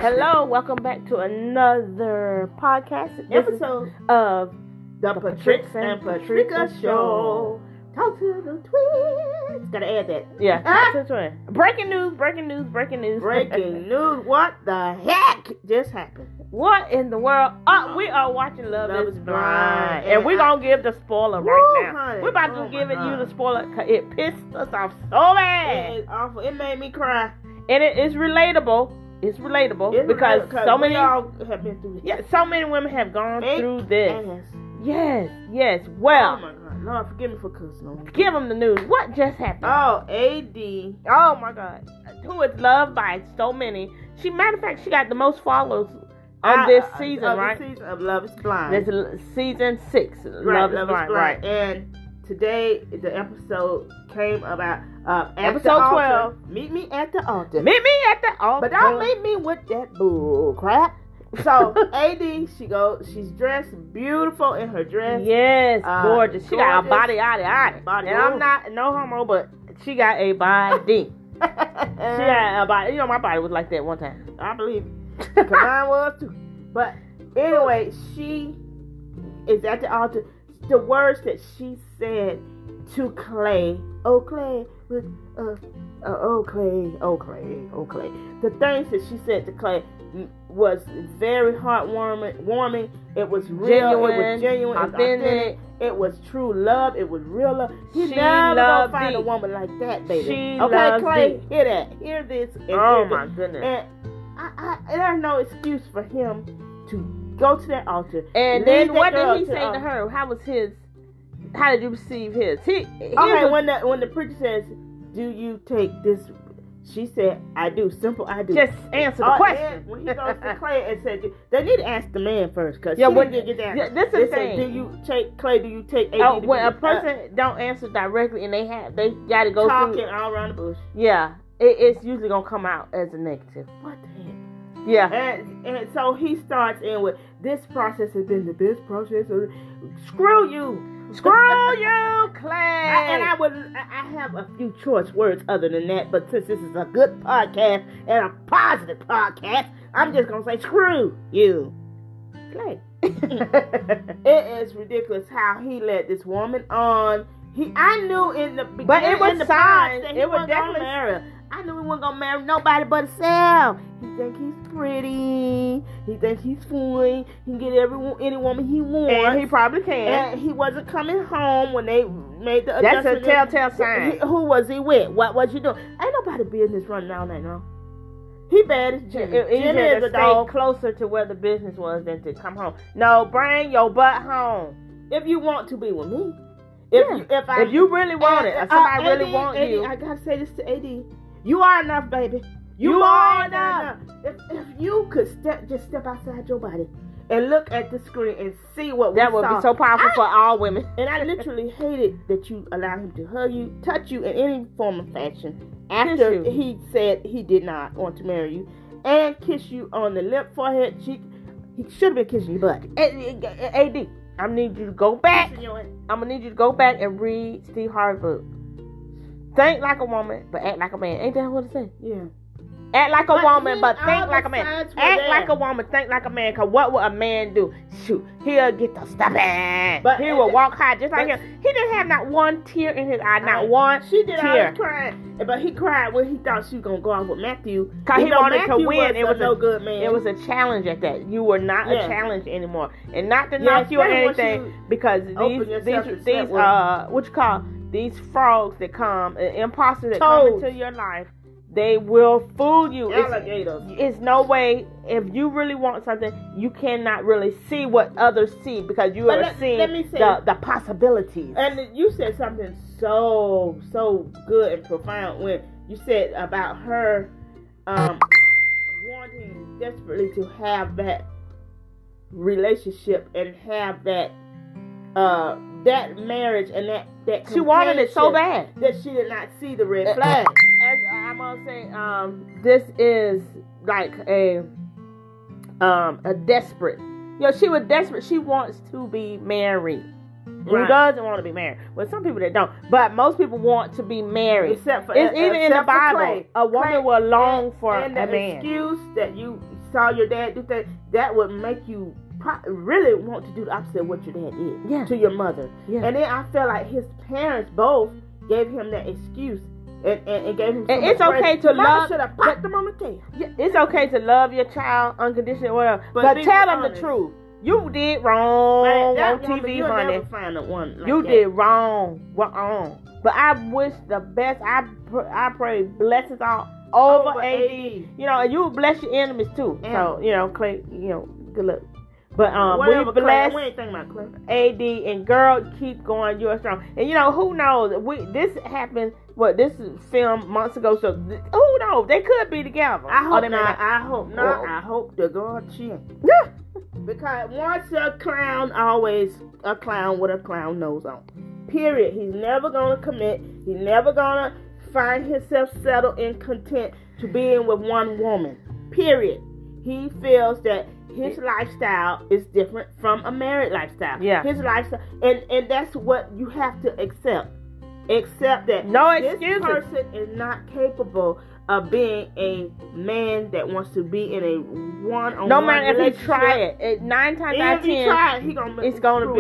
Hello, welcome back to another podcast episode of the Patrix and Patrika Show. Talk to the twins. Gotta add that. Yeah, talk to the twins. Breaking news. Breaking news. What the heck just happened? What in the world? We are watching Love is Blind. And we're going to give the spoiler right now. Honey. We're about to give you the spoiler because it pissed us off so bad. It is awful. It made me cry. And it is relatable. It's relatable because so many all have been through this. Yeah, so many women have gone through this. Ass. Yes. Well, oh my God. Lord, forgive me for cussing. Give them the news. What just happened? Oh, AD. Oh my God. Who is loved by so many. Matter of fact, she got the most followers on this season, right? This season of Love is Blind. This is season 6. Love is Blind. Right. And today the episode came about episode 12. Meet me at the altar. Meet me at the altar. But don't meet me with that bull crap. So AD, she's dressed beautiful in her dress. Yes, gorgeous. She got a body. And I'm not no homo, but she got a body. She got a body. You know, my body was like that one time. I believe it. Because mine was too. But anyway, she is at the altar. The words that she said to Clay, oh Clay, oh Clay. The things that she said to Clay was very heartwarming. It was real. It was genuine. Authentic. It was true love. It was real love. She never gonna find a woman like that, baby. Okay, Clay, hear that. Hear this. Oh my goodness. And there's no excuse for him to go to that altar. And then what did he say to her? How did you receive his? When the preacher says, "Do you take this?" She said, "I do." Simple, I do. Just answer the question. When he goes to Clay and said, "They need to ask the man first, because when didn't get that." Yeah, this is the thing. Do you take Clay? Do you take? AD, when a person don't answer directly and they got to go talking through all around the bush. Yeah, it's usually gonna come out as a negative. What the heck? Yeah. And so he starts in with, "This process has been the best process." Screw you. Screw you, Clay. I have a few choice words other than that, but since this is a good podcast and a positive podcast, I'm just gonna say screw you, Clay. It is ridiculous how he let this woman on. I knew in the beginning, but it was signs. It was definitely marry her. I knew he wasn't gonna marry nobody but himself. He think he's pretty. He think he's fun. He can get any woman he wants. And he probably can. And he wasn't coming home when they made the adjustment. That's a telltale sign. Who was he with? What was you doing? Ain't nobody business running down there, no. He bad as Jimmy. Jimmy is a dog. Stay closer to where the business was than to come home. No, bring your butt home. If you want to be with me. If you really want it, or somebody really want you. I gotta say this to AD. You are enough, baby. You are enough. If you could just step outside your body and look at the screen and see what we saw. That would be so powerful for all women. And I literally hated that you allowed him to hug you, touch you in any form of fashion after he said he did not want to marry you, and kiss you on the lip, forehead, cheek. He should have been kissing your butt. AD, I need you to go back. I'm gonna need you to go back and read Steve Harvey's book. Think like a woman, but act like a man. Ain't that what it says? Yeah. Act like a woman, but think like a man. Act like a woman, think like a man. Because what will a man do? Shoot, he'll get the stuffing. But he will walk high just like him. He didn't have not one tear in his eye, not one tear. She did all crying. But he cried when he thought she was going to go out with Matthew. Because he wanted to win. It was no good man. It was a challenge at that. You were not a challenge anymore. And not to knock you or anything, because these what you call these frogs that come, imposters that come into your life, they will fool you. Alligators. It's no way. If you really want something, you cannot really see what others see because you are seeing the possibilities. And you said something so good and profound when you said about her wanting desperately to have that relationship and have that marriage and that she wanted it so bad that she did not see the red flag. As I'm gonna say, this is like a desperate. She was desperate. She wants to be married. Who doesn't want to be married? Well, some people that don't, but most people want to be married. Except for even in the Bible, a woman will long for a man. And the excuse that you saw your dad do things, that would make you really want to do the opposite of what your dad did to your mother. Yeah. And then I feel like his parents both gave him that excuse and gave him. And it's okay to love. Should have popped them on the tail. Yeah, it's okay to love your child unconditionally, whatever. But tell them the truth. You did wrong on TV, honey. Never find a one like you that. did wrong. But I wish the best. I pray blessings all over AD. You know, and you will bless your enemies too. So you know, Clay. You know, good luck. But we bless AD, and girl, keep going. You're strong. And you know, who knows? This happened. This is filmed months ago. So who knows? They could be together. I hope not. I hope not. I hope the God cheer. Yeah. Because once a clown, always a clown with a clown nose on. Period. He's never gonna commit. He's never gonna find himself settled and content to being with one woman. Period. He feels that his lifestyle is different from a married lifestyle. Yeah. His lifestyle, and that's what you have to accept. Accept that this person is not capable of being a man that wants to be in a one-on-one no matter if he try it. 9 times out of 10, it's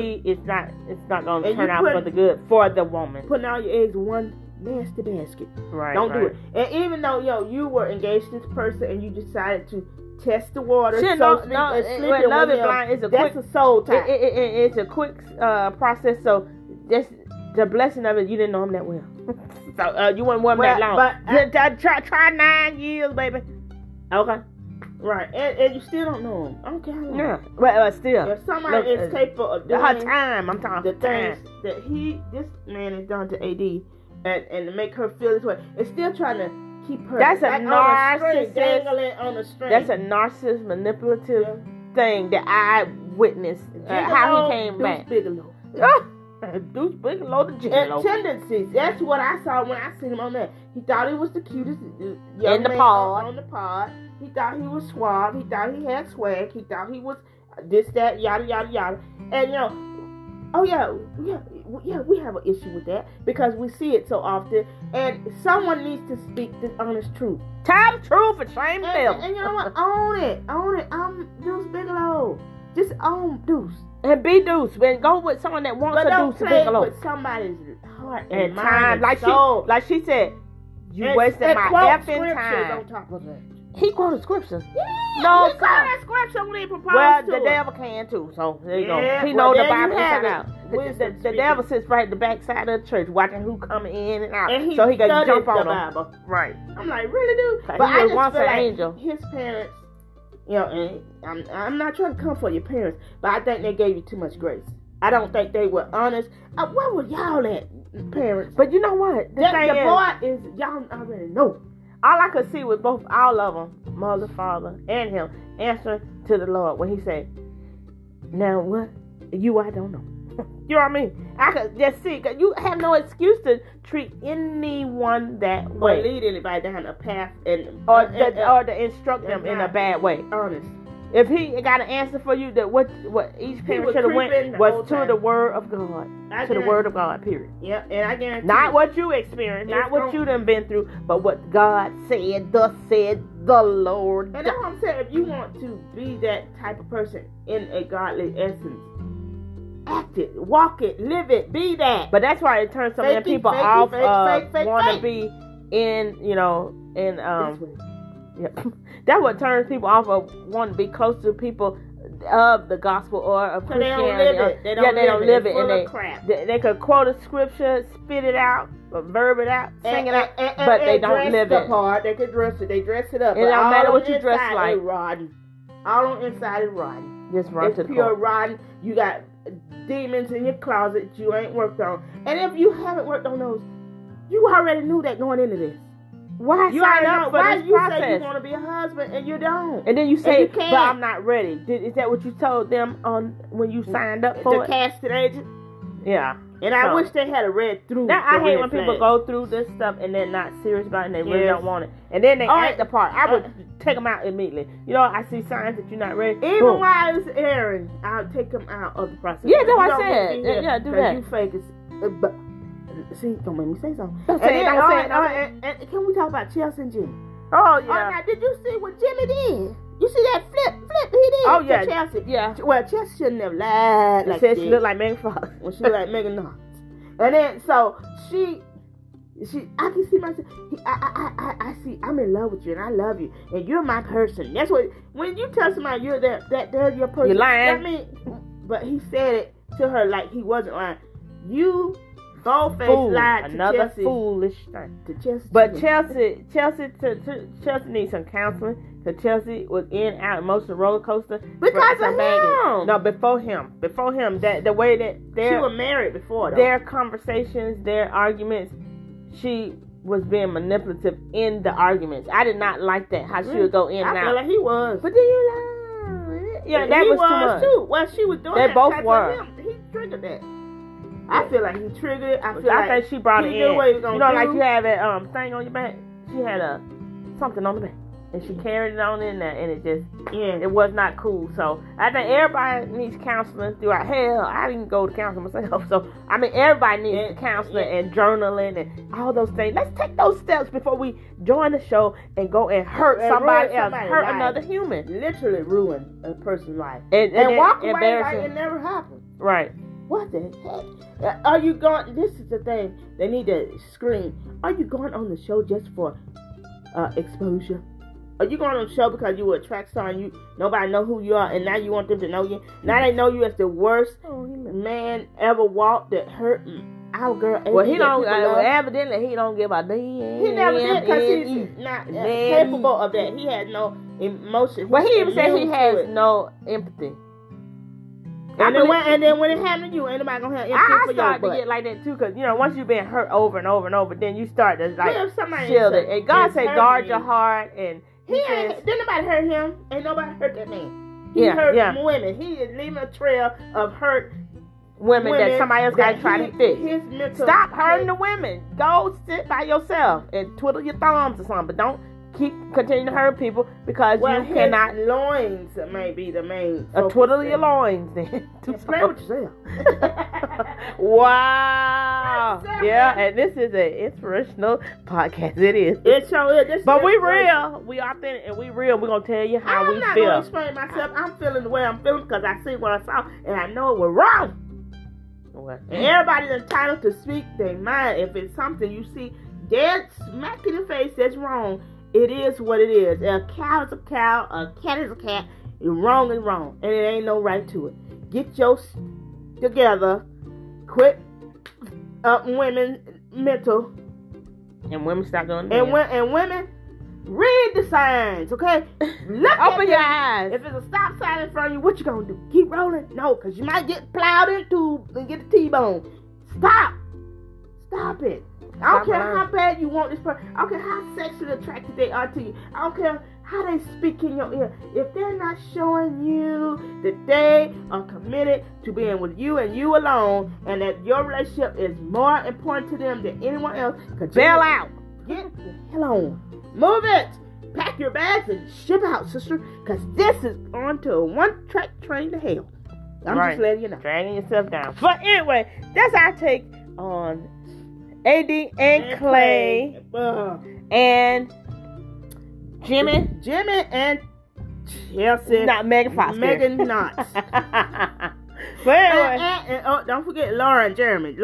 not going to turn out for the good for the woman. Putting all your eggs in one nasty basket. Right. Don't do it. And even though you were engaged to this person and you decided to test the water, love is blind. It's a soul tie. It's a quick process. So that's the blessing of it. You didn't know him that well. So you wouldn't want that long. But try 9 years, baby. Okay. Right. And you still don't know him. I don't care how long. Yeah. But still. If somebody is capable of doing her time, I'm talking the things that this man has done to AD and to make her feel this way, it's still trying to keep her. That's a narcissist. Dangling on a string. That's a narcissist manipulative thing that I witnessed. How he came back. Bigelow. Deuce Bigelow the Gigolo. Tendencies. That's what I saw when I seen him on there. He thought he was the cutest young in the man pod. On the pod. He thought he was suave. He thought he had swag. He thought he was this, that, yada, yada, yada. And we have an issue with that because we see it so often. And someone needs to speak the honest truth. Tell the truth and shame them. And you know what? Own it. I'm Deuce Bigelow. Just own Deuce. And be Deuce. And go with someone that wants a Deuce Bigelow. With somebody's heart and mind time. Like she said, you wasted my effing time. On top of it. He quoted scriptures. Yeah, no, he quoted scripture when he proposed well, to the devil can too. So there you go. He knows the Bible inside out. The devil sits right at the backside of the church, watching who coming in and out, and so he can jump on the Bible. Them. Right. I'm like, really, dude? But I just feel like angel. His parents, and I'm not trying to come for your parents, but I think they gave you too much grace. I don't think they were honest. Where were y'all at, parents? But you know what? The boy is y'all already know. All I could see was all of them, mother, father, and him, answering to the Lord when he said, now what? I don't know. You know what I mean? I could just see, because you have no excuse to treat anyone that way. Or lead anybody down a path or to instruct them in a bad way. Honest. If he got an answer for you, that what each parent should have went was to the word of God. To the word of God, period. Yeah, and I guarantee not what you experienced, not what you done been through, but what God said, thus said the Lord. And that's what I'm saying. If you want to be that type of person in a godly essence, act it, walk it, live it, be that. But that's why it turns so many people off want to be in, Yep. That's what turns people off of wanting to be close to people of the gospel or of Christianity. They don't live it. And they could quote a scripture, spit it out, or verb it out, sing it out, but they don't live it. Part. They could dress it. They dress it up. It don't matter what you dress like. All on inside is rotten. Just run to the pure rotten. You got demons in your closet you ain't worked on. And if you haven't worked on those, you already knew that going into this. Why sign up for this process? Say you want to be a husband and you don't, and then you say, "But I'm not ready." Is that what you told them on when you signed up for the casting agent? Yeah. And I wish they had read through. Now I hate when people go through this stuff and they're not serious about it and they really don't want it, and then they act the part. I would take them out immediately. I see signs that you're not ready. Even while it's airing, I'll take them out of the process. Yeah, that's what I said. Yeah, do that. You fake it. See, don't make me say something. Don't say it. And can we talk about Chelsea and Jimmy? Oh, yeah. Now, did you see what Jimmy did? You see that flip he did? Oh yeah, Chelsea. Yeah. Well, Chelsea shouldn't have lied like said that. She looked like Megan Fox. Well, she looked like Megan Fox. And then so she, I can see myself. I see. I'm in love with you, and I love you, and you're my person. That's what. When you tell somebody you're they're your person. You're lying. That mean, but he said it to her like he wasn't lying. You bold-faced lied to another Chelsea. Foolish thing. To Chelsea. But Chelsea needs some counseling. Because Chelsea was in and out emotional roller coaster because of him. No, before him. That the way that she was married before. Though. Their conversations, their arguments, she was being manipulative in the arguments. I did not like that. How she would go in and out. I feel like he was. But then you lie. Yeah, that he was too much. Too. Well, she was doing they that. Both were. He triggered that. I feel like he triggered. I think she brought it in. Knew what he was gonna do. Like you have that thing on your back. She had something on the back. And she carried it on in there, and it was not cool. So I think everybody needs counseling throughout. Hell, I didn't go to counseling myself. So I mean, everybody needs counseling and journaling and all those things. Let's take those steps before we join the show and go and hurt somebody else, hurt another human, literally ruin a person's life, and walk away like it never happened. Right? What the heck? Are you going? This is the thing. They need to scream. Are you going on the show just for exposure? Are you going on the show because you were a track star and nobody know who you are, and now you want them to know you? Now they know you as the worst man ever walked that hurt our girl. Well, he don't. Evidently, he don't give a damn. He never did because he's not capable of that. He has no emotion. Well, he even said he has no empathy. And then when it happened to you, ain't nobody gonna have empathy for your butt. I started to get like that too, because once you've been hurt over and over and over, then you start to shield it. And God said, guard your heart. And didn't nobody hurt him. Ain't nobody hurt that man. He hurt women. He is leaving a trail of hurt women that somebody else got to try to fix. Stop hurting the women. Go sit by yourself and twiddle your thumbs or something. But don't continue to hurt people because you cannot. Loins may be the main. Twiddle your loins then. Explain what you say. Wow. Yeah, and this is an inspirational podcast. It is. It sure is. But we real. We authentic and we real. We're going to tell you how we feel. I'm not going to explain myself. I'm feeling the way I'm feeling because I see what I saw and I know it was wrong. What? And everybody's entitled to speak their mind. If it's something you see dead smack in the face that's wrong, it is what it is. A cow is a cow. A cat is a cat. Wrong is wrong. And it ain't no right to it. Get your together. Quit women mental. And women stop doing that. And women, read the signs, okay? Open your eyes. If there's a stop sign in front of you, what you gonna do? Keep rolling? No, because you might get plowed into and get the T-bone. Stop it. I don't care how bad you want this person. I don't care how sexually attracted they are to you. I don't care how they speak in your ear. If they're not showing you that they are committed to being with you and you alone, and that your relationship is more important to them than anyone else, bail out. Get the hell on. Move it. Pack your bags and ship out, sister. Because this is on to a one-track train to hell. I'm just letting you know. Dragging yourself down. But anyway, that's our take on AD and Clay and Jimmy and Chelsea. Not Megan Fox. Megan not. But anyway, and don't forget Lauren Jeremy,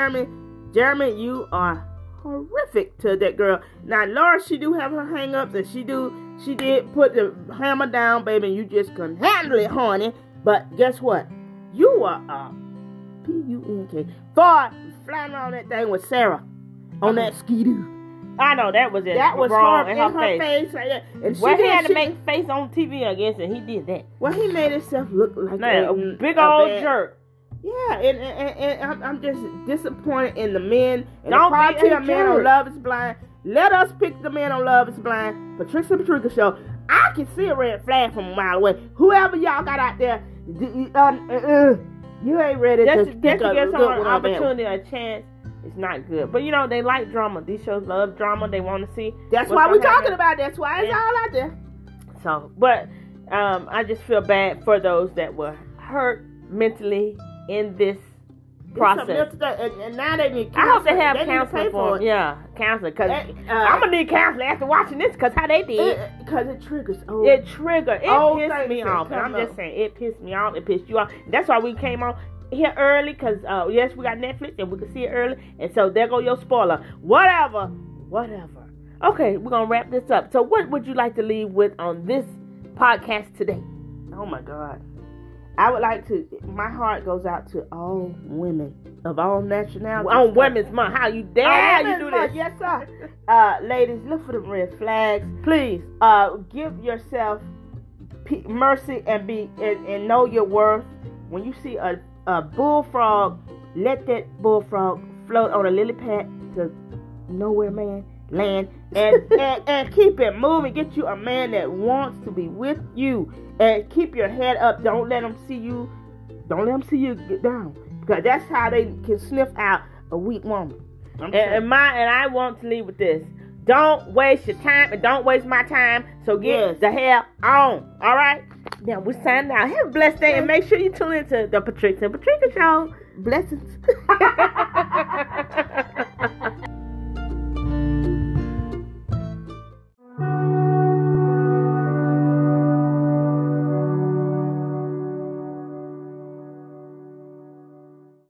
you are horrific to that girl. Now Lauren, she do have her hang-ups, and she did put the hammer down, baby, and you just couldn't handle it, honey. But guess what? You are a PUNK for flying around that thing with Sarah on that skidoo. I know that was it. That was wrong in her face like that. And he had to make face on TV, I guess, and he did that. Well, he made himself look like a big old jerk. Yeah, and I'm just disappointed in the men. And the party of men on Love is Blind. Let us pick the men on Love is Blind. Patricia show. I can see a red flag from a mile away. Whoever y'all got out there, you ain't ready to get some opportunity, a chance. It's not good. But they like drama. These shows love drama. They want to see. That's why we're talking about. That's why it's all out there. So, but I just feel bad for those that were hurt mentally in this process. And now they need counseling. I hope they have counseling for them. Yeah, counseling. Because I'm going to need counseling after watching this because how they did. Because it triggers. It triggered. It pissed me off. And I'm just saying, it pissed me off. It pissed you off. That's why we came on here early because, yes, we got Netflix and we can see it early. And so there go your spoiler. Whatever. Okay, we're going to wrap this up. So what would you like to leave with on this podcast today? Oh, my God. I would like to, my heart goes out to all women of all nationalities. On Women's Month. How you dare you do this? Yes, sir. Ladies, look for the red flags. Please. Give yourself mercy and know your worth. When you see a bullfrog, let that bullfrog float on a lily pad to nowhere land and keep it moving. Get you a man that wants to be with you. And keep your head up. Don't let them see you. Don't let them see you get down, because that's how they can sniff out a weak woman. And I want to leave with this: don't waste your time, and don't waste my time. So get the hell on. All right. Now we sign out. Have a blessed day, and make sure you tune into the Patricia and Patricia Show. Blessings.